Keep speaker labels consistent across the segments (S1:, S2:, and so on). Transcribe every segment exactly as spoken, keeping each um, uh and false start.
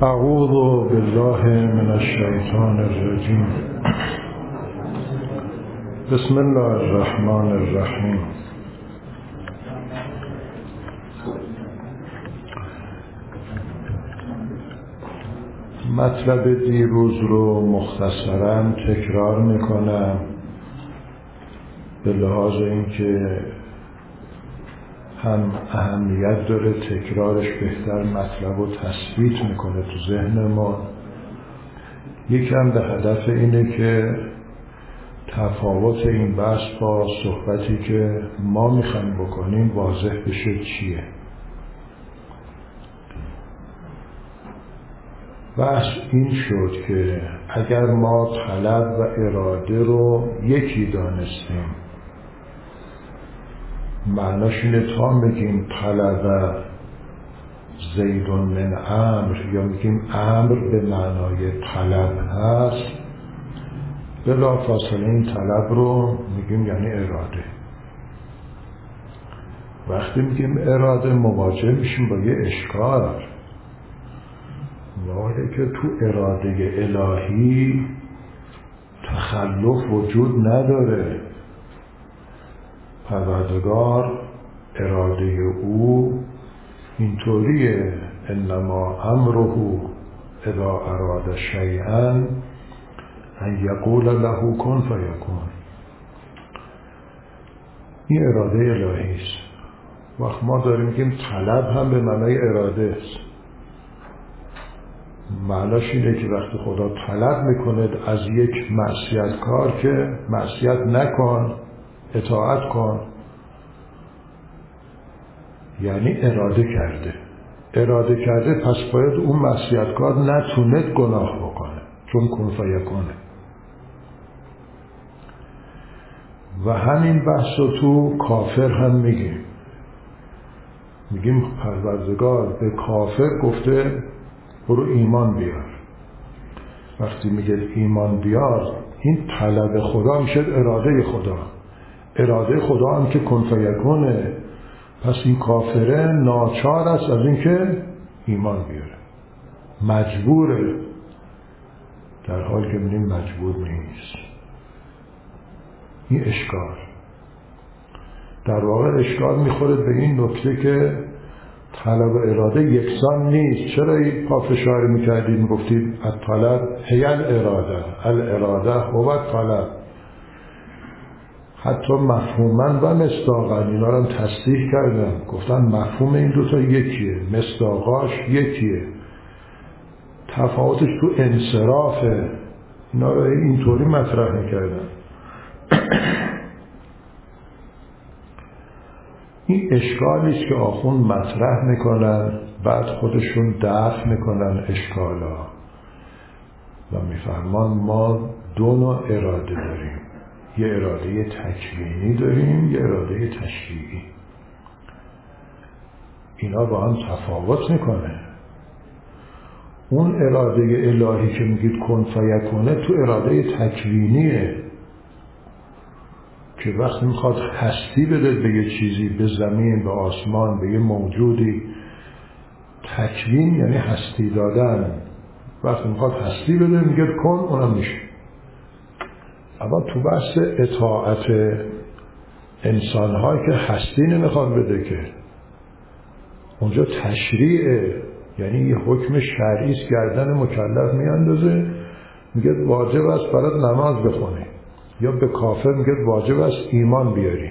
S1: اعوذ بالله من الشیطان الرجیم. بسم الله الرحمن الرحیم. مطلب دیروز رو مختصراً تکرار میکنم به لحاظ اینکه هم اهمیت داره، تکرارش بهتر مطلب رو تثبیت میکنه تو ذهن ما. یکم به هدف اینه که تفاوت این بحث با صحبتی که ما میخوایم بکنیم واضح بشه چیه. بحث این شد که اگر ما طلب و اراده رو یکی دانستیم، معناش اینه تا میگیم طلب زید من امر یا میگیم امر به معنای طلب هست، بلا فاصله این طلب رو میگیم یعنی اراده. وقتی میگیم اراده مواجه میشیم با یه اشکال، واقعه که تو اراده الهی تخلف وجود نداره. پروردگار اراده او اینطوریه، انما امره اذا اراد شیئا ان یقول له کن فیکون. این اراده الهی است. وقت ما داریم میگیم طلب هم به معنای اراده است. معناش اینه که وقتی خدا طلب میکنه از یک معصیت کار که معصیت نکن، اطاعت کن، یعنی اراده کرده. اراده کرده پس باید اون معصیتکار نتونه گناه بکنه، چون کن فیکونه. و همین بحث رو تو کافر هم میگیم. میگیم پروردگار به کافر گفته برو ایمان بیار. وقتی میگه ایمان بیار، این طلب خدا میشه اراده خدا. اراده خدا هم که کن فیکونه، پس این کافره ناچار است از این که ایمان بیاره، مجبوره، در حال که می‌بینیم مجبور نیست. این اشکال در واقع اشکال میخوره به این نکته که طلب و اراده یکسان نیست. چرا این پافشاری میکردید میگفتید الطلب هی الاراده، الاراده هو الطلب. حتی مفهوماً و مصداقاً اینا رو هم تصریح کردن، گفتن مفهوم این دوتا یکیه، مصداقاش یکیه، تفاوتش تو انصرافه. اینا رو اینطوری مطرح میکردن. این اشکالیست که آخوند مطرح میکنن، بعد خودشون دفع میکنن اشکالا و میفرمان ما دو نوع اراده داریم. یه اراده تکوینی داریم، یه اراده تشریعی. اینا با هم تفاوت میکنه. اون اراده الهی که میگید کن فیکونه تو اراده تکوینیه که وقتی میخواد هستی بده به یه چیزی، به زمین، به آسمان، به یه موجودی، تکوین یعنی هستی دادن. وقتی میخواد هستی بده میگه کن، اونم میشه. اما تو بحث اطاعت انسان‌هایی که هستی نمیخواد بده که اونجا تشریعه، یعنی یه حکم شرعی است گردن مکلف میاندازه، میگه واجب است برات نماز بخونی، یا به کافر میگه واجب است ایمان بیاری.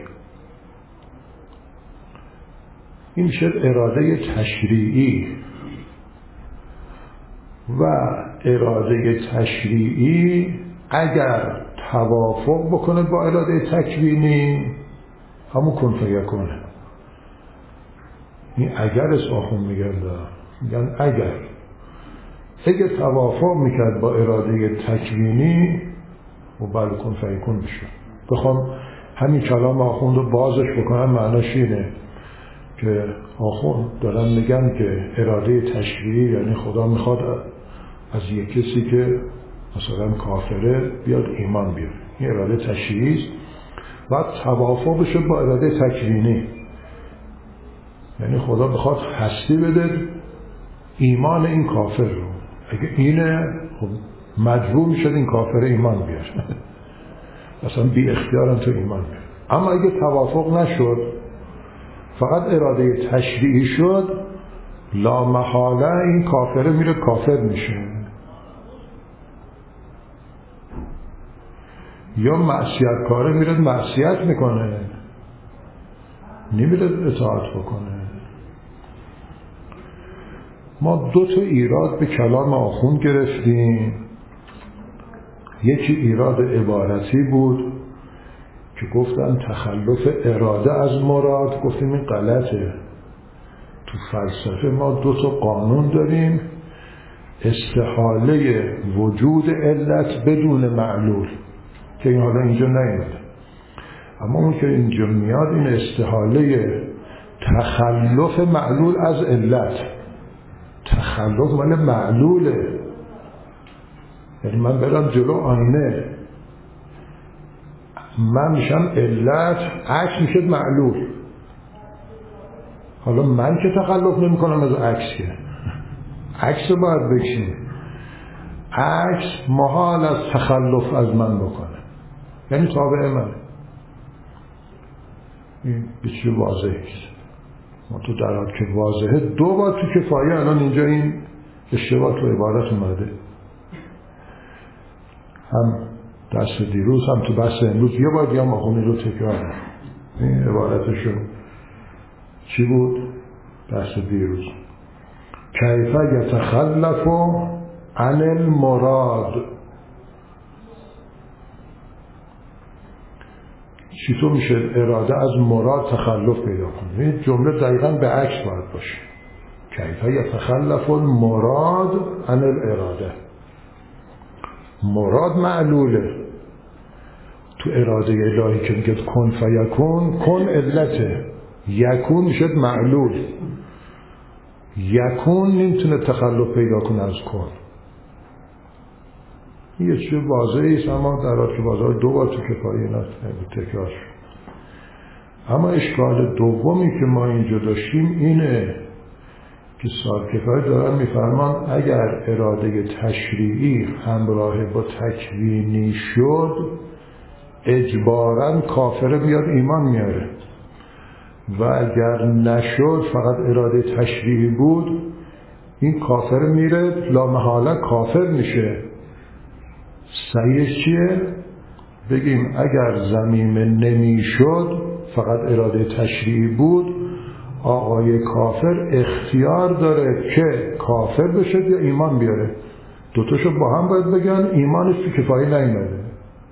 S1: این میشه اراده تشریعی. و اراده تشریعی اگر توافق بکنه با اراده تکوینی همون کن فیکونه. این اگر اصلاحون میگن میگن اگر اگر توافق میکرد با اراده تکوینی و بله کن فیکون میشه. بخوام همین کلام آخوند رو بازش بکنم، معناش اینه که آخوند دارن میگن که اراده تشریعی یعنی خدا میخواد از یک کسی که مثلا کافره بیاد ایمان بیاره. این اراده تشریعی است و توافق بشه با اراده تکوینی. یعنی خدا بخواد هستی بده ایمان این کافر رو، اگه اینه خب مجبور میشد این کافر ایمان بیاره اصلا بی اختیارم تو ایمان بیاره. اما اگه توافق نشد فقط اراده تشریعی شد، لا محاله این کافره میره کافر میشه، یا معصیت کاره میره معصیت میکنه، نمیره اطاعت بکنه. ما دو تا ایراد به کلام آخوند گرفتیم. یکی ایراد عبارتی بود که گفتن تخلف اراده از مراد، گفتیم این غلطه. تو فلسفه ما دو تا قانون داریم، استحاله وجود علت بدون معلول که این حالا اینجا نیومده، اما اون که اینجا میاد این استحاله تخلف معلول از علت. تخلف مال معلوله، یعنی من برم جلو آینه من میشم علت، عکس میشه معلول. حالا من که تخلف نمی کنم از عکس، که عکس رو باید بکشیم، عکس محال از تخلف از من بکنه، یعنی تابع من. این بیچه واضحه است. ما تو در حال که واضحه دو بار تو کفایه الان اینجا این اشتباه تو عبارت اومده، هم درس دیروز هم تو بحث امروز یه بار دیگه ما خونی رو تکرار. این عبارتشون چی بود؟ بحث دیروز کیف یتخلف عن المراد. چطور میشه اراده از مراد تخلف پیدا کنه؟ این جمله دقیقاً به عکس باید باشه. کیف یتخلف المراد عن الاراده. مراد معلوله. تو اراده الهی که میگه کن فیکون، کن علته، یکون میشه معلول. یکون نمیتونه تخلف پیدا کنه از کن. یه چیز واضحی است، اما در حال که بازار دو بار تو کفایه تکرار شد. اما اشکال دومی که ما اینجا داشتیم اینه که صاحب کفایه دارن میفرمان اگر اراده تشریعی همراه با تکوینی شد اجباراً کافر بیاد ایمان میاره، و اگر نشد فقط اراده تشریعی بود این کافر میره لامحاله کافر میشه. صحیحش چیه؟ بگیم اگر ضمیمه نمیشد فقط اراده تشریعی بود، آقای کافر اختیار داره که کافر بشه یا ایمان بیاره. دوتاشو با هم باید بگن، ایمانش تو کفایه نیامده.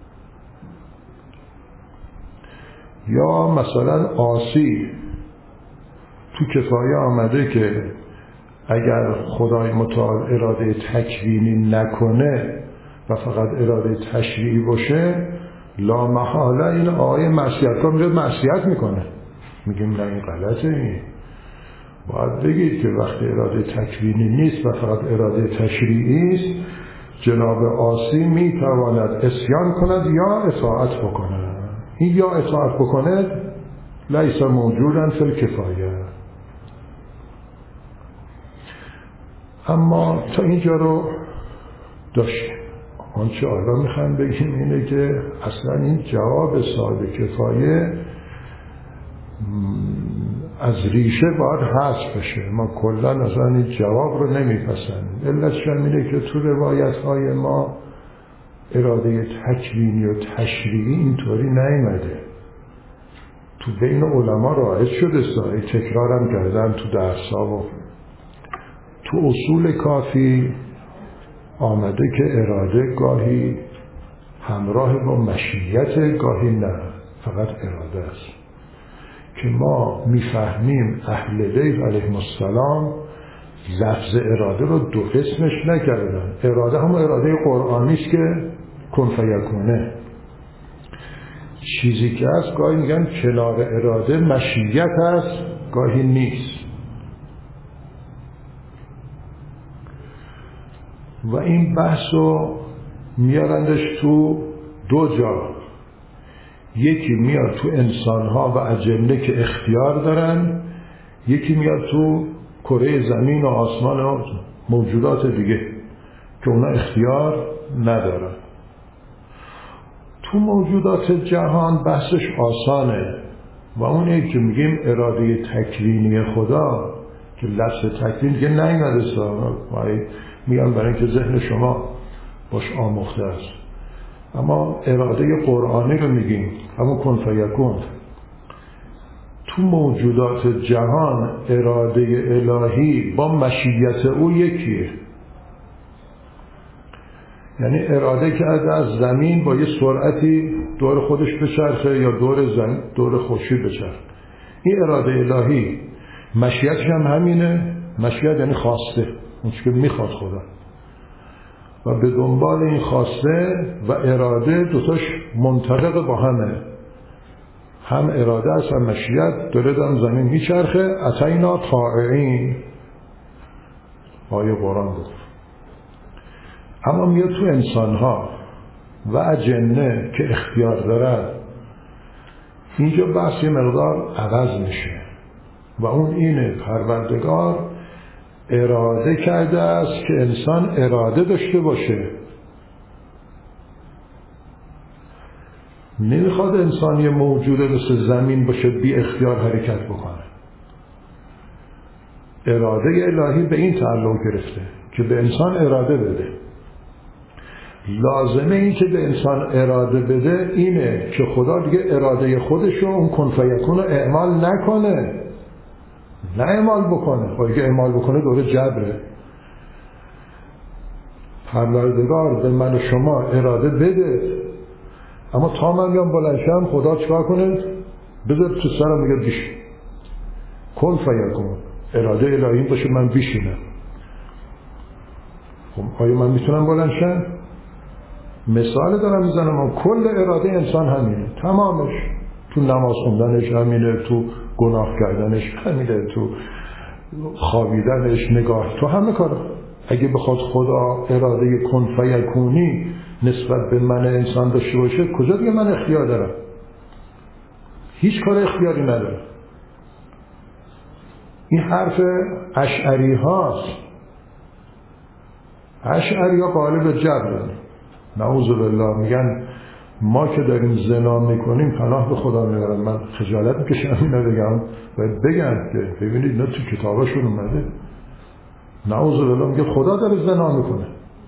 S1: یا مثلا عاصی تو کفایه آمده که اگر خدای متعال اراده تکوینی نکنه و فقط اراده تشریعی باشه لا محاله این آقای معصیت کار میره معصیت میکنه. میگیم نه این غلطه. این باید بگید که وقتی اراده تکوینی نیست و فقط اراده تشریعی است جناب عاصی میتواند عصیان کند یا اطاعت بکند. این یا اطاعت بکند لیس موجودن فی الکفایه. اما تا اینجا رو داشتیم. آنچه آلا میخوایم بگیم اینه که اصلا این جواب صاحب کفایه از ریشه باید حذف بشه. ما کلا اصلا این جواب رو نمیپسندیم. علتش اینه که تو روایت های ما اراده تکوینی و تشریعی اینطوری نیامده. تو بین علما رایج شده، سایه تکرارم کردن تو درس‌ها و تو اصول کافی آمده که اراده گاهی همراه با مشیت، گاهی نه، فقط اراده است. که ما میفهمیم اهل بیت علیهم السلام لفظ اراده رو دو قسمش نکردن. اراده هم اراده قرآنی است که کن فیکونه. چیزی که هست گاهی میگن کنار اراده مشیت هست، گاهی نیست. و این بحث رو میارندش تو دو جا. یکی میاد تو انسانها و اجنه که اختیار دارن، یکی میاد تو کره زمین و آسمان و موجودات دیگه. که اونا اختیار ندارن. تو موجودات جهان بحثش آسانه و اونه که میگیم اراده تکوینی خدا که لفظ تکوین که نیامده سا میگم برای اینکه ذهن شما باش آموخته است، اما اراده قرآنی رو میگیم، همون کن فیکون. تو موجودات جهان اراده الهی با مشیت او یکیه، یعنی اراده کرده از زمین با یه سرعتی دور خودش بچرخه یا دور زمین دور خورشید بچرخه. این اراده الهی. مشیتش هم همینه. مشیت یعنی خواسته، اون چیزی که میخواد خدا، و به دنبال این خواسته و اراده دوتاش منطبق با همه، هم اراده است هم مشیت داره در زمین میچرخه. اتینا طائعین آیه قرآن گفت. اما میاد تو انسان‌ها و اجنه که اختیار دارن، اینجا بحث یه مقدار عوض میشه و اون اینه پروردگار اراده کرده است که انسان اراده داشته باشه. نمیخواد انسان یه موجوده مثل زمین باشه بی اختیار حرکت بکنه. اراده الهی به این تعلق گرفته که به انسان اراده بده. لازمه این که به انسان اراده بده اینه که خدا دیگه اراده خودشو اون کن فیکون رو اعمال نکنه، نه اعمال بکنه. خب اگه اعمال بکنه دوره جبره. پروردگار به من و شما اراده بده، اما تا من بیام بلنشم خدا چکار کنه؟ بذار تو سرم میگه بیش کن فیکون، اراده الهی باشه من بیشینم. خب آیا من میتونم بلنشم؟ مثال دارم میزنم، اما کل اراده انسان همینه، تمامش. تو نماز خوندنش همینه، تو گناه کردنش همینه، تو خوابیدنش، نگاه، تو همه کارا. اگه بخواد خدا اراده کن فیکونی نسبت به من انسان داشته باشه، کجا دیگه من اختیار دارم؟ هیچ کار اختیاری ندارم. این حرف اشعری هاست. اشعری ها قالب جبرن، نعوذ بالله. میگن ما که داریم زنا میکنیم پناه به خدا میبرن. من خجالت میکشم اینو بگم، باید بگم که ببینید نه تو کتابشون اومده. نعوذ بالله میگه خدا داره زنا میکنه،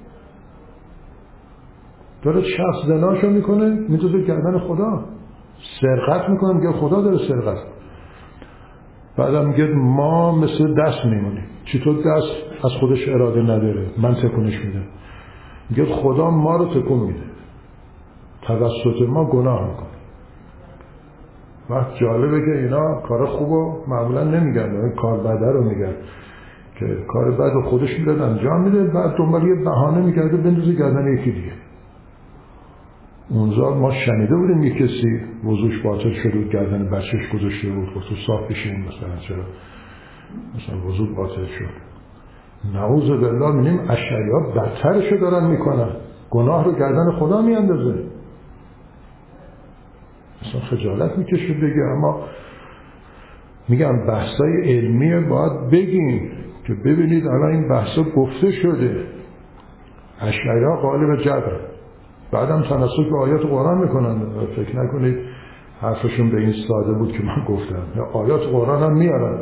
S1: داره شخص زناشو میکنه میتوزه گردن خدا. سرقت میکنه میگه خدا داره سرقت. بعدم میگه ما مثل دست میمونیم. چطور دست از خودش اراده نداره؟ من تکونش میده. میگه خدا ما رو تکون میده، توسط ما گناه میکنه. وقت جالبه که اینا کار خوبو معمولا نمیگن، کار بده رو میگن که کار بد خودش میاد انجام میده، بعد دنبال یه بهانه میگرده بندازه گردن یکی دیگه. اونجا ما شنیده بودیم یه کسی وضوش باطل شده بود، گردن بچهش گذاشته بود، گفت تو صاف بشین مثلا، چرا مثلا وضو باطل شد. نعوذ بالله. می‌بینیم اشعری‌ها بدترشو دارن میکنن، گناه رو گردن خدا میاندازه. مثلا خجالت میکشه بگه، اما میگم بحثای علمیه باید بگیم که ببینید الان این بحثا گفته شده. اشعری‌ها قالب جبر، بعدم تناسب به آیات قرآن میکنن. فکر نکنید حرفشون به این ساده بود که من گفتم، آیات قرآن هم میارن.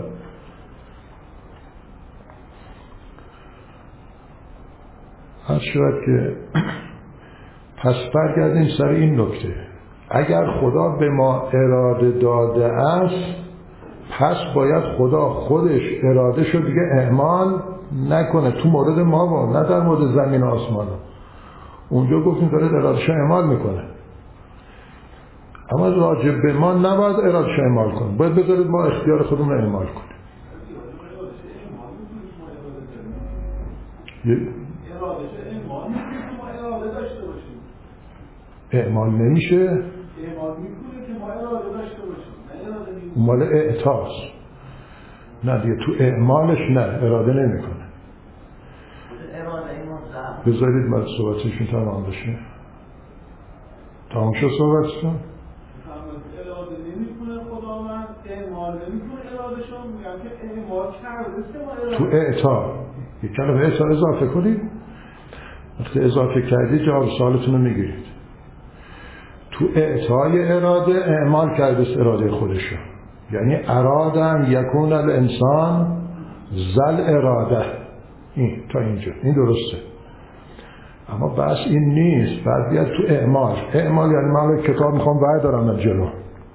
S1: هر شود که پس برگردیم سر این نکته. اگر خدا به ما اراده داده است، پس باید خدا خودش اراده شو دیگه اعمال نکنه. تو مورد ما با، نه در مورد زمین و آسمان. اونجا گفتیم داره ارادهش اعمال میکنه، اما راجع به ما نباید ارادهش اعمال کنه. باید بذارید ما اختیار خودمون رو اعمال کنیم. اعمال نمیشه،
S2: اعمال میکنه که ما اراده داشته باشیم،
S1: اون مال اعتاست. نه دیگه تو اعمالش نه، اراده نمیکنه. بذارید من صحبتشون تمام بشه. تمام شد صحبتشون؟
S2: اراده نمیکنه خداوند، اعمال نمیکنه ارادهشون. میگم که اعمال کرده است که ما اراده
S1: تو اعتا یک کلمه اعتا اضافه کنید. وقتی اضافه کردید جواب سوالتون رو میگیرید. تو اعطای اراده اعمال کرده اراده خودشو، یعنی ارادن یکون الانسان زل اراده. این تا اینجا این درسته، اما بس این نیست. بعد بیاد تو اعمال. اعمال یعنی من کتاب میخوام بردارم از جلو.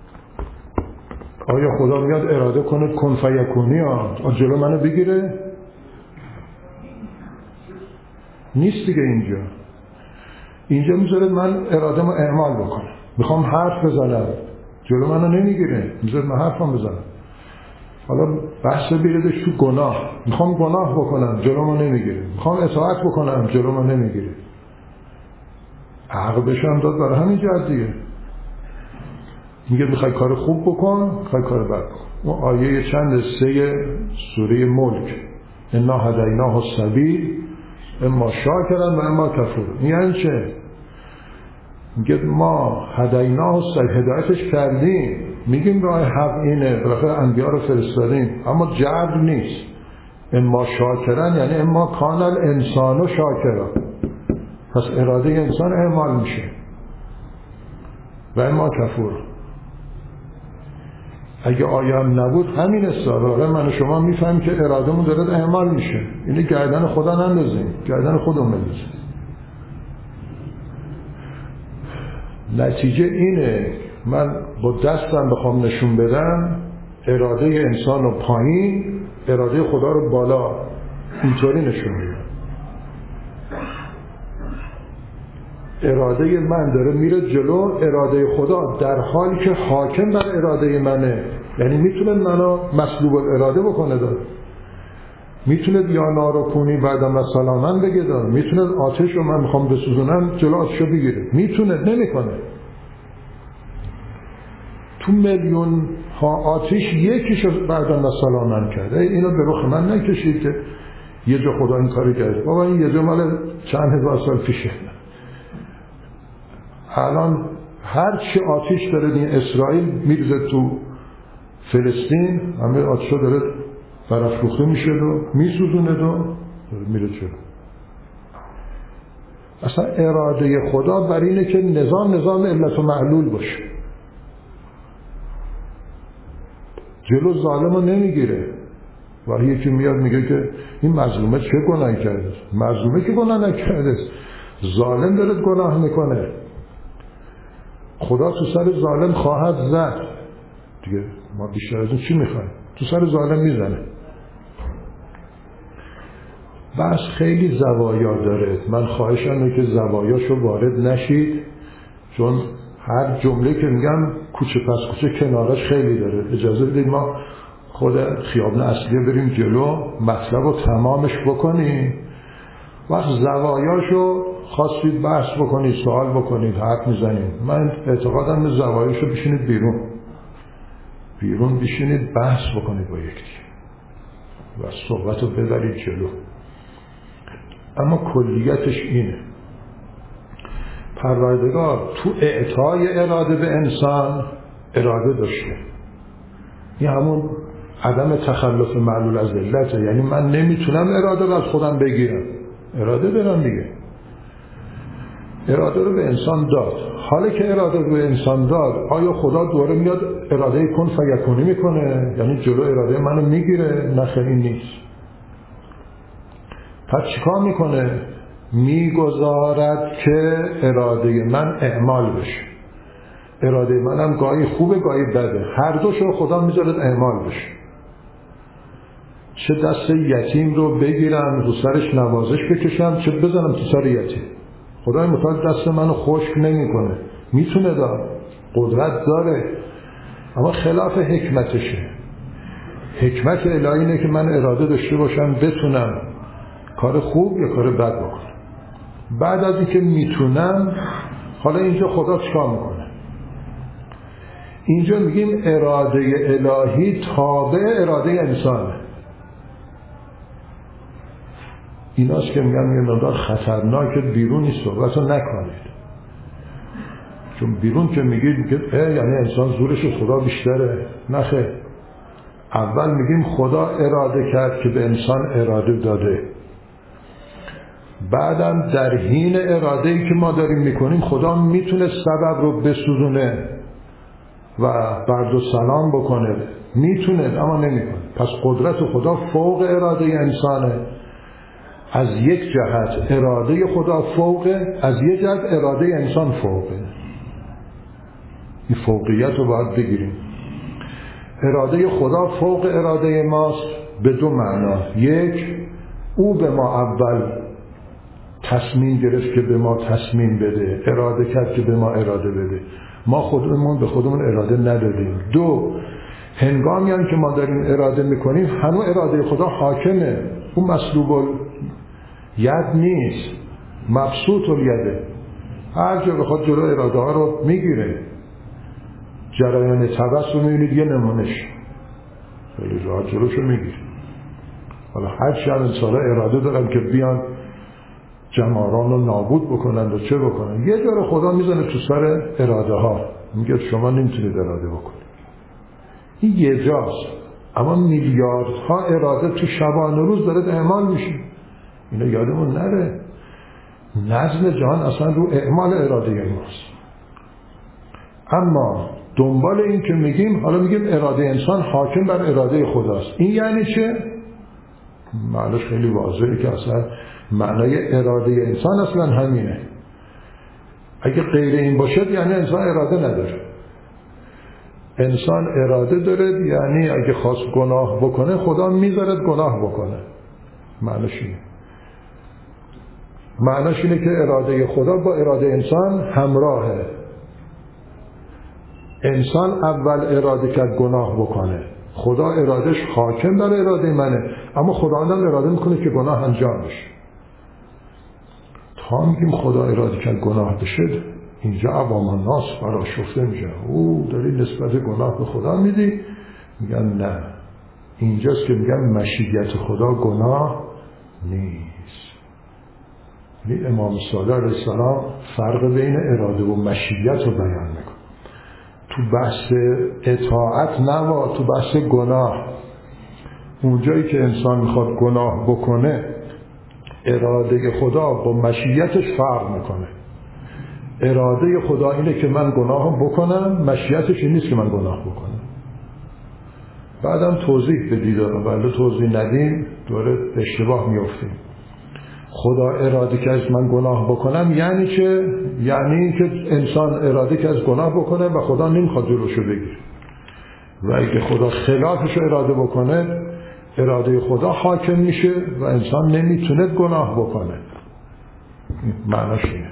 S1: آیا خدا میاد اراده کنه کن فیکونی ها جلو منو بگیره؟ نیست دیگه. اینجا اینجا میذاره من اراده ما اعمال بکنم. میخوام حرف بزنم جلو منو نمیگیره، میذاره من حرفم بزنم. حالا بحث بیردش تو گناه. میخوام گناه بکنم جلو منو نمیگیره، میخوام اطاعت بکنم جلو منو نمیگیره. عقل بشم داد برای همین جهت دیگه. میگه میخوای کار خوب بکن، میخوای کار بد بکن. اون آیه چند سه سوره ملک، انا هدیناه السبیل اما شاکرا و اما کفور. یعنی چه؟ میگه ما هدیناه السبیل، هدایتش کردیم، میگیم راه حق اینه، بالاخره انبیا رو فرستادیم، اما جبر نیست. اما شاکرا یعنی اما کان الانسان شاکرا، پس اراده انسان اعمال میشه و اما کفور. اگه آیام نبود همین استعاره من و شما میفهمیم که ارادهمون داره اعمال میشه. اینه گردن خدا نندازیم، گردن خودمون بندازیم. نتیجه اینه من با دستم بخوام نشون بدم اراده انسان رو پایین، اراده خدا رو بالا، اینطوری نشون میدم. اراده من داره میره جلو، اراده خدا در حالی که حاکم بر اراده منه، یعنی میتونه منو مسلوب الاراده بکنه دار. میتونه یا نارکونی بعدم مثلا من بگه دار، میتونه آتش رو من میخوام بسوزونم جلو آتش رو بگیره، میتونه، نمیکنه. تو میلیون ها آتش یکیشو بعدم مثلا من کرده. اینو به رخ من نکشید که یه جا خدا این کاری کرده. بابا این یه جا مال چند هزار سال پیشه. الان هر چی آتش داره این اسرائیل میرزه تو فلسطین، همه آتش داره برافروخته میشه و میسوزونه و میره جلو. اصلا اراده خدا بر اینه که نظام نظام علت و معلول باشه، جلو ظالم رو نمیگیره. و یکی میاد میگه که این مظلومه چه گناهی کرده؟ مظلومه که گناه نکرده، ظالم داره گناه میکنه. خدا تو سر ظالم خواهد زد دیگه. ما بیشتر از این چی میخوایم؟ تو سر ظالم میزنه. بس خیلی زوایا داره. من خواهشم اینه که زوایاشو وارد نشید، چون هر جمله که میگم کوچه پس کوچه کنارش خیلی داره. اجازه بدید ما خود خیابان اصلی بریم جلو، مطلب رو تمامش بکنیم. وقت زوایاشو خواستید بحث بکنید، سوال بکنید، حرف میزنید، من اعتقادم به زوایاشو بشینید بیرون بیرون بشینید بحث بکنید با یکی و صحبت رو ببرید جلو. اما کلیتش اینه، پروردگار تو اعطای اراده به انسان اراده داشته. این همون عدم تخلف معلول از علته، یعنی من نمیتونم اراده رو از خودم بگیرم، اراده دارم دیگه. اراده رو به انسان داد. حالا که اراده رو به انسان داد، آیا خدا دوره میاد اراده کن فیکونی میکنه؟ یعنی جلو اراده منو میگیره؟ نه خیلی نیست. پس چیکار میکنه؟ میگذارد که اراده من اعمال بشه. اراده منم گاهی خوبه گاهی بده، هر دوشو خدا میذارد اعمال بشه. چه دست یتیم رو بگیرم رو سرش نوازش بکشم، چه بزنم تو سر یتیم. خدای متعال دست منو خشک نمیکنه، میتونه دار، قدرت داره، اما خلاف حکمتشه. حکمت الهی اینه که من اراده داشته باشم بتونم کار خوب یا کار بد بکنم. بعد از اینکه میتونم، حالا اینجا خدا چیکار میکنه؟ اینجا میگیم اراده الهی تابع اراده انسانه. ایناست که میگم یه مقدار خطرناکه بیرونی صحبت رو نکنید، چون بیرون که میگید که یعنی انسان زورش خدا بیشتره. نخه، اول میگیم خدا اراده کرد که به انسان اراده داده. بعدم در حین اراده‌ای که ما داریم میکنیم خدا میتونه سبب رو بسوزونه و برد و سلام بکنه، میتونه اما نمیکنه. پس قدرت خدا فوق اراده انسانه. از یک جهت اراده خدا فوقه، از یک جهت اراده انسان فوقه. این فوقیت رو باید بگیریم. اراده خدا فوق اراده ماست به دو معنا. یک، او به ما اول تصمیم گرفت که به ما تصمیم بده، اراده کرد که به ما اراده بده، ما خودمون به خودمون اراده ندادیم. دو، هنگامی هم که ما داریم اراده میکنیم هنوز اراده خدا حاکمه، اون مسلوب الید نیست، مبسوط الیده، هر جا بخواد جلو اراده ها رو میگیره. جریان طبس رو میبینید یه نمونش خیلی راحت جلوشو میگیره. حالا هر چند انسان اراده دارن که بیان جماران رو نابود بکنن و چه بکنن، یه جا خدا میزنه تو سر اراده ها، میگه شما نمیتونید اراده بکنید. این یه جاست، اما میلیاردها اراده تو شبانه روز داره اعمال میشه. اینا یادمون نره، نظم جهان اصلا رو اعمال اراده ماست. اما دنبال این که میگیم، حالا میگیم اراده انسان حاکم بر اراده خداست، این یعنی چه؟ معنیش خیلی واضحه که اصلا معنای اراده انسان اصلا همینه. اگه غیر این باشد یعنی انسان اراده نداره. انسان اراده داره یعنی اگه خواست گناه بکنه خدا میذارد گناه بکنه. معنیش اینه. معنیش اینه که اراده خدا با اراده انسان همراهه. انسان اول اراده کرد گناه بکنه، خدا ارادش حاکم بر اراده منه، اما خداوندم اراده میکنه که گناه انجام بشه. تا میگیم خدا اراده کرد گناه بشه، اینجا عوام الناس برآشفته میشه، او داری نسبت گناه به خدا میدی؟ میگن نه، اینجاست که میگن مشیت خدا گناه نیست. یعنی امام صادق علیه السلام فرق بین اراده و مشیت رو بیان میکنه. تو بحث اطاعت نوا، تو بحث گناه، اونجایی که انسان میخواد گناه بکنه اراده خدا با مشیتش فرق میکنه. اراده خدا اینه که من گناه بکنم، مشیتش این نیست که من گناه بکنم. بعدم توضیح بدید، ولی توضیح ندیم دوره اشتباه میافتیم. خدا اراده که از من گناه بکنم یعنی چه؟ یعنی که انسان اراده که از گناه بکنه و خدا نمیخواد جلوشو بگیره. و اگه خدا خلافش اراده بکنه اراده خدا حاکم میشه و انسان نمیتونه گناه بکنه. معناش اینه.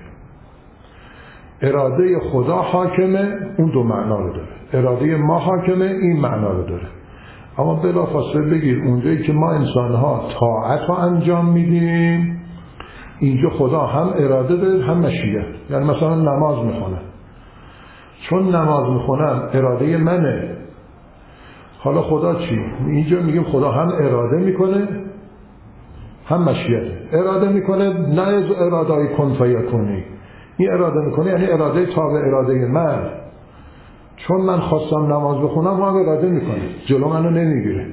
S1: اراده خدا حاکمه، اون دو معنا رو داره. اراده ما حاکمه، این معنا رو داره. اما بلافاصله بگیر اونجایی که ما انسانها طاعت رو انجام میدیم اینجا خدا هم اراده داره هم مشیت. یعنی مثلا نماز میخونم، چون نماز میخونم اراده منه، حالا خدا چی؟ اینجا میگیم خدا هم اراده میکنه هم مشیت. اراده میکنه نه از اراده کن فیکونی، این اراده میکنه یعنی اراده تابع اراده من، چون من خواستم نماز بخونم هم اراده میکنه، جلو منو نمیگیره.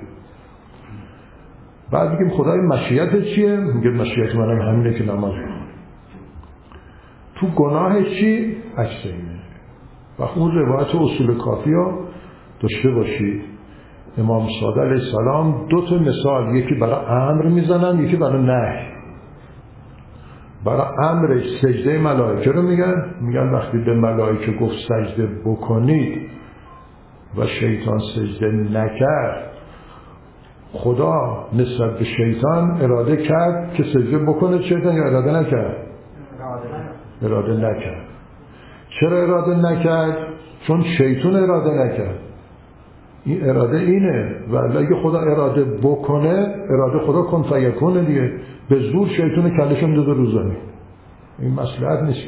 S1: بعد میگیم خدای مشیت چیه؟ میگه مشیت منم همینه که نماز بخونم. تو گناه چی؟ عکس اینه. و اون روایت اصول کافی رو داشته باشید. امام صادق علیه السلام دو تا مثال، یکی برای امر میزنن یکی برای نهی. برای امرش سجده ملائکه رو میگن، میگن وقتی به ملائکه گفت سجده بکنید و شیطان سجده نکرد، خدا نسبت به شیطان اراده کرد که سجده بکنه، شیطان یا اراده نکرد؟ اراده نکرد. چرا اراده نکرد؟ چون شیطان اراده نکرد. این اراده اینه. و اگه خدا اراده بکنه، اراده خدا کن فیکونه دیگه، به زور شیطان کلشو میداده رو زمین. این مصلحت نیست.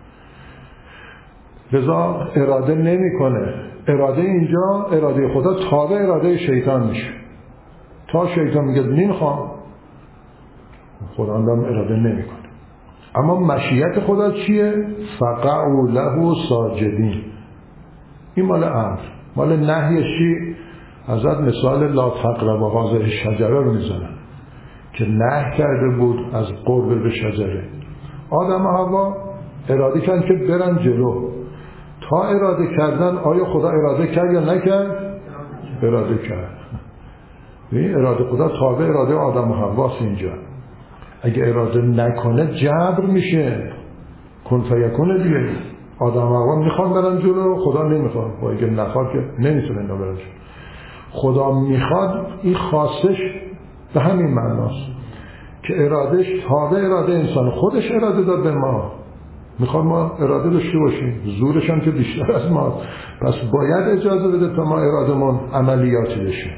S1: لذا اراده نمیکنه. اراده اینجا اراده خدا تابع اراده شیطان میشه. تا شیطان میگه نمیخوام، خدا هم اراده نمیکنه. اما مشیت خدا چیه؟ فقعوا له ساجدین. این مال امر. مال نهیش چی؟ حضرت مثال لا تقربوا هذه الشجره رو میزنن که نهی کرده بود از قرب به شجره. آدم و حوا اراده کردن که برن جلو. تا اراده کردن آیا خدا اراده کرد یا نکرد؟ اراده کرد. این اراده خدا تابع اراده آدم و حواست اینجا. اگه اراده نکنه جبر میشه، کن فیکون دیگه. آدم و حوا میخوان برن جلو، خدا نمیخواد. و اگه نخواد که نمیتونه اینا برن جلو. خدا میخواد، این خواستش به همین معناست که ارادش تابع اراده انسان. خودش اراده داد به ما، میخواد ما اراده داشته باشیم، زورش هم که بیشتر از ما، پس باید اجازه بده تا ما ارادمون عملیاتی بشه.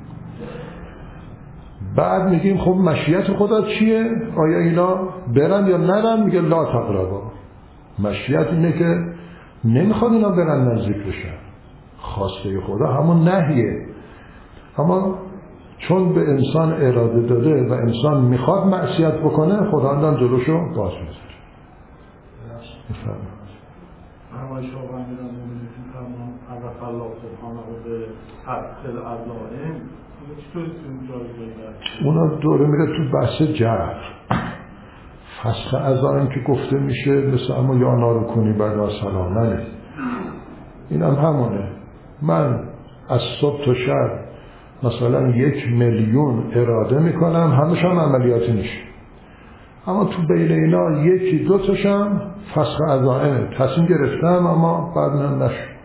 S1: بعد میگیم خب مشیت خدا چیه؟ آیا اینا برن یا نرن؟ میگه لا تقربا. مشیت اینه که نمیخواد اینا برن نزدیک بشن. خواسته خدا همون نهیه، اما چون به انسان اراده داده و انسان میخواد معصیت بکنه، خدا هم جلوشو باز میذاره. بفرمایید.
S2: فرمایش آقایان می‌بینید تمام الله الله سبحانه به حق العظائم چطور اینجا
S1: اونا دوره میره تو بحث جبر. فسخ عزائم که گفته میشه مثل اما یا نارو کنی بعد از سلامنه. این هم همونه. من از صبح تا شب مثلا یک میلیون اراده میکنم، همش هم عملیاتی میشه. اما تو بین اینا یکی دو تاشم فسخ عزائمه، تصمیم گرفتم اما بعد من نشد.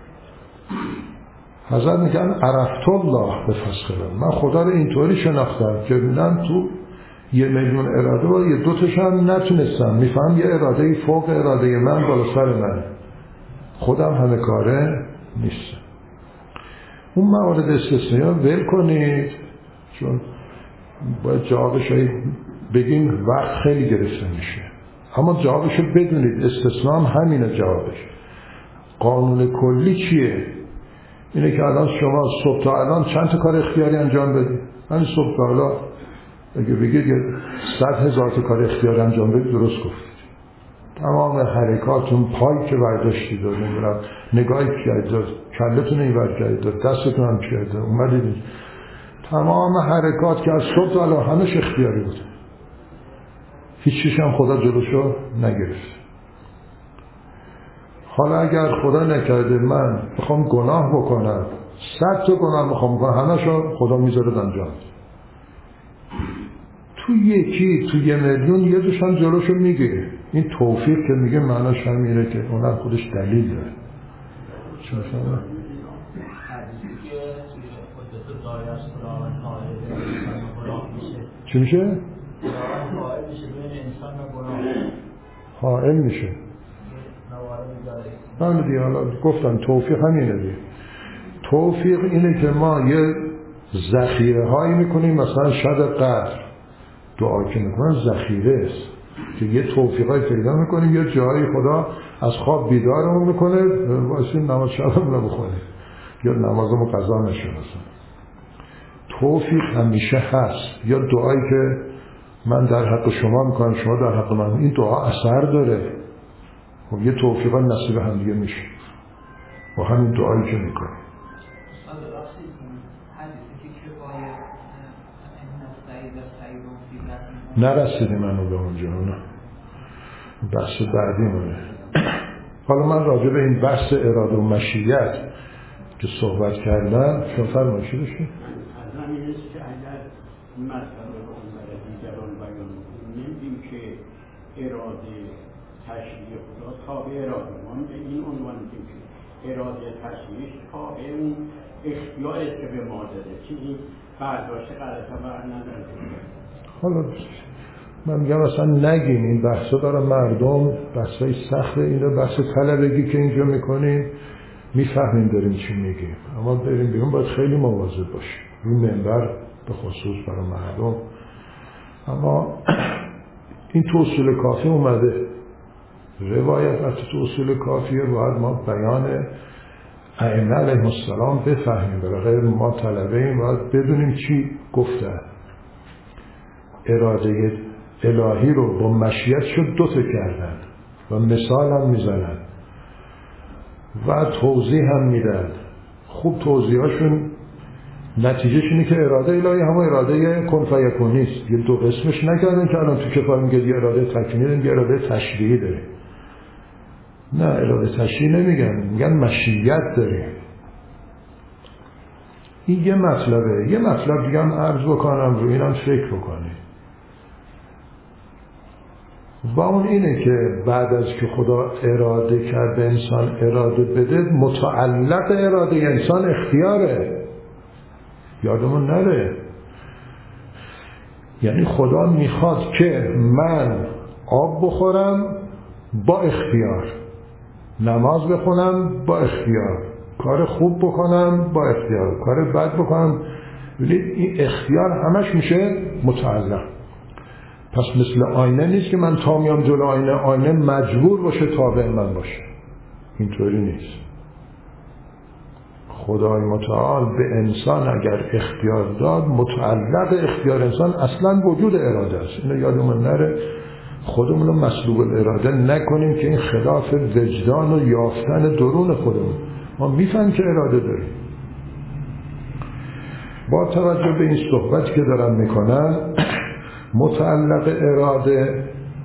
S1: حضرت میگن عرفت الله به فسخ الله. من خدا رو اینطوری شناختم که من تو یه میلیون اراده و یه دو تاشم نتونستم. میفهم یه اراده فوق اراده من بالا سر من، خودم همه کاره نیستم. اون موارد استثنایی ول کنید، چون باید جوابش بگیم وقت خیلی گرفته میشه. اما جوابشو بدونید، استثناء هم همینه جوابش. قانون کلی چیه؟ اینه که الان شما صبح تا الان چند تا کار اختیاری انجام بدید. همین صبح تا الان اگه بگید صد هزار تا کار اختیاری انجام بدید، درست گفتید. تمام حرکاتون، پایی که برداشتید و نمیدونم نگاهی که کردید، کلتون این ور کردید، دستتون هم کردید، اومدید، تمام حرکات که از صبح تا الان همش اختیاری بود. هیچیش هم خدا جلوشو نگرفت. حالا اگر خدا نکرده من بخوام گناه بکنم، صد تا گناه بخوام بکنم، همشو خدا میذاره انجام. تو یکی تو یه میلیون یه دوش هم جلوشو میگه. این توفیق که میگه معناش همینه که اونم خودش دلیل داره. چه مثلا چی میشه؟ حائل میشه. من دیگه حالا گفتم توفیق همینه دیگه. توفیق اینه که ما یه ذخیره هایی میکنیم، مثلا شب قدر دعا که میکنن ذخیره است که یه توفیق های پیدا میکنیم، یه جایی خدا از خواب بیدارمون میکنه، واسه نماز شبم نبخونه یا نمازمو قضا نشه. مثلا توفیق همیشه هست. یا دعایی که من در حق شما میکنم، شما در حق من، این دعا اثر داره. خب یه توفیق ها نصیب هم دیگه میشه و همین دعایی که میکنیم. نرسیدیم منو به اونجا، نه بحث بعدی مونه. حالا من راجع به این بحث اراده و مشیت که صحبت کردم شما فرمایشی بشید.
S3: از همین است که اگر مسئله رو اون برای دیگران بیان نمیدیم که اراده تشریع خدا تابع اراده ما، به این عنوان میدیم که اراده تشریعش تابع اون اختیاری که به ما داده، چیزی برداشت غلطه بر نداره.
S1: حالا من میگم اصلا نگیم این بحثا داره مردم بحثای سخت، اینو بحث طلبگی که اینجا میکنیم میفهمیم داریم چی میگیم، اما بریم بیرون باید خیلی مواظب باشیم روی منبر به خصوص برای مردم. اما این تو اصول کافی اومده، روایت وقتی تو اصول کافیه باید ما بیان ائمه علیهم السلام بفهمیم، برای غیر ما طلبه ایم باید بدونیم چی گفتن. اراده الهی رو با مشیت شد دوتا کردن و مثال هم میزنن و توضیح هم میدن. خوب توضیحاشون نتیجهش اینه که اراده الهی همون اراده کن فیکون نیست. یه دو قسمش نکردن که الان تو کفایه میگه یه اراده تکوینی داریم یه اراده تشریعی داریم. نه، اراده تشریعی نمیگن، میگن مشیت داریم. این یه مطلبه. یه مطلب دیگه هم عرض بکنم روی اینم فکر بکنی. و اون اینه که بعد از که خدا اراده کرده انسان اراده بده، متعلق اراده انسان اختیاره. یادمون نره. یعنی خدا میخواد که من آب بخورم با اختیار، نماز بخونم با اختیار، کار خوب بکنم با اختیار، کار بد بکنم. این اختیار همش میشه متعلق. پس مثل آینه نیست که من تا میام جلو آینه آینه مجبور باشه تابع من باشه. اینطوری نیست. خدای متعال به انسان اگر اختیار داد، متعلق اختیار انسان اصلا وجود اراده است. اینو یادمون نره. خودمون رو مسلوب الاراده نکنیم که این خلاف وجدان و یافتن درون خودمون. ما میفهمیم که اراده داریم. با توجه به این صحبتی که دارم میکنن، متعلق اراده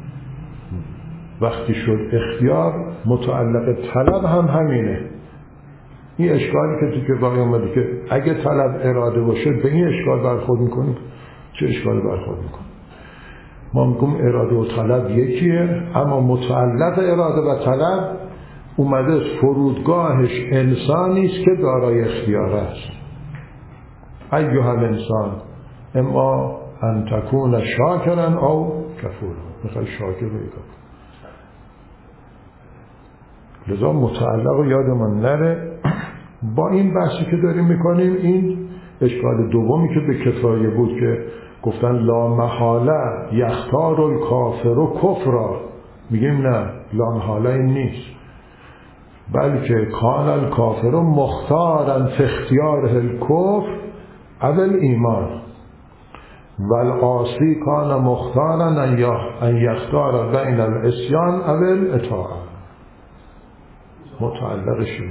S1: وقتی شد اختیار، متعلق طلب هم همینه. این اشکالی که تو کتاب اومده که اگه طلب اراده باشه به این اشکال برخورد میکنیم. چه اشکالی برخورد میکنیم؟ ما میگم اراده و طلب یکیه، اما متعلق اراده و طلب اومده فرودگاهش انسانی است که دارای اختیار است. ایها الانسان اما ان تکون شاکرا او کفورا. میخوای شاکر و کفور. لذا متعلق و یادمان نره. با این بحثی که داریم میکنیم، این اشکال دومی که به کفایه بود که گفتن لا محاله یختار الکافر و کفرا، میگیم نه، لا محاله این نیست، بلکه کان الکافر مختارا فی اختیاره الکفر اول ایمان والعاصی کان مختارا ان یختار بین العصیان اول اطاعه. متعلق شده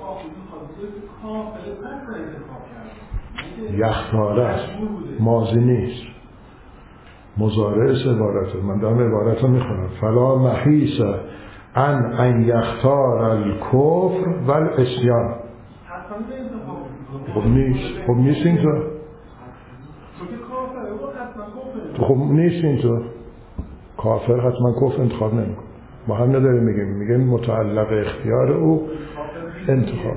S1: یختاره است، ماضی نیست، مضارع است. عبارت من دارم عبارت رو میخونم. فلا محیص ان ان یختار الکفر والعصیان. خب نیست. خب نیست اینطور. خب نیست اینطور. کافر حتما کفر انتخاب نمیکنه. ما هم نداریم میگیم، میگیم متعلق اختیار او انتخاب.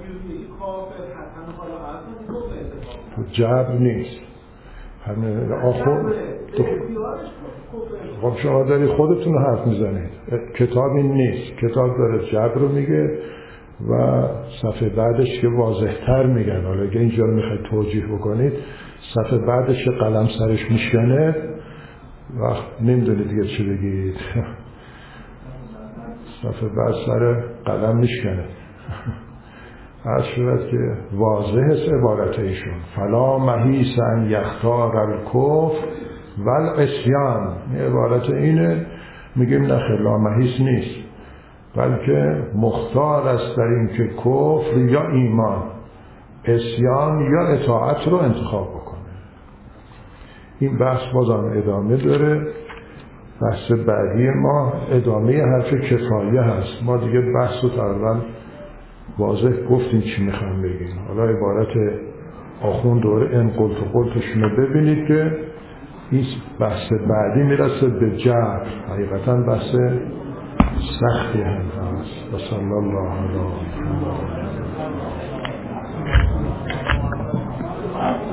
S1: جبر نیست. همه آخون خب شما داری خودتون حرف میزنید. کتاب این نیست. کتاب داره جبر رو میگه و صفحه بعدش که واضح تر میگن. حالا اگه اینجا رو میخواید توجیه بکنید، صفحه بعدش که قلم سرش میشکنه وقت نمیدونید دیگه چی بگید. صفحه بعد سر قلم میشکنه. هر صورت که واضح است عبارت ایشون. فلا محیص ان یختار الکفر والعصیان. عبارت اینه. میگیم نه، لا محیص نیست، بلکه مختار است در این که کفر یا ایمان، عصیان یا اطاعت رو انتخاب بکنه. این بحث بازم ادامه داره. بحث بعدی ما ادامه حرف کفایه هست. ما دیگه بحث رو تقریبا واضح گفتیم چی میخوام بگیم. حالا عبارت آخون دوره ان قلت و قلتشون رو ببینید که این بحث بعدی میرسه به جبر. حقیقتا بحث سختی هم هست. و صلی الله علیه و